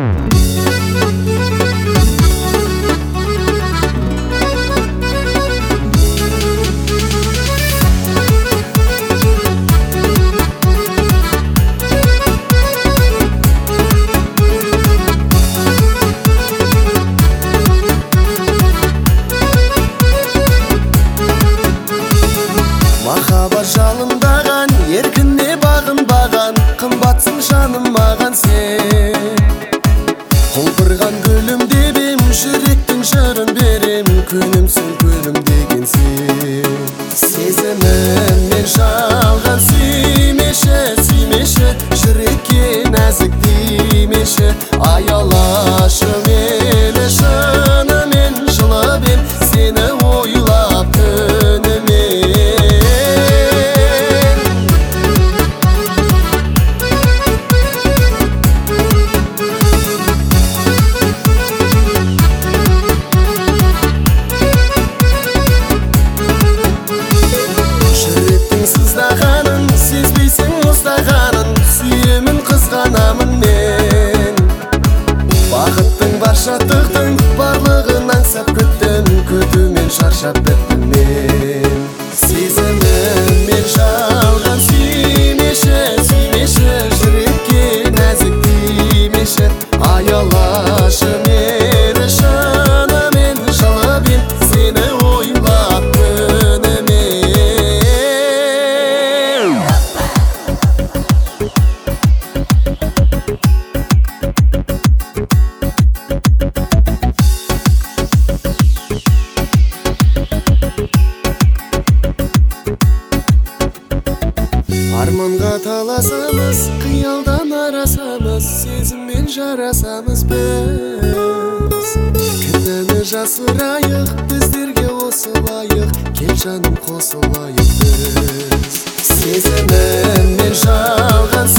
Махаббат жалындаған, еркіне бағынбаған, қымбатсың жаным маған сен. Құлпырған гүлім деп ем, жүректің жырын берем, күнімсің көлім деген сен. Сезіміммен жалған сүймеші, сүймеші, жүрекке нәзік тимеші. Аялашы мені шынымен, жылап ем сені ойлап түнімен. Жүректің сыздағанын, сезбейсің мұздағанын, сүйемін қызғанамын мен. Бақыттың бар шаттықтың барлығын аңсап күттім, күтумен шаршап біттім мен. Сезіміммен жалған сүймеші, сүймеші, жүрекке нәзік тимеші. Аялашы мені шынымен, жылап ем сені ойлап күнімен. Арманға таласамыз, қиялдан арасамыз, сезіммен жарасамыз біз. Кінәні жасырайық, біздерге осылайық, кел жаным қосылайық біз. Сезіміммен жалған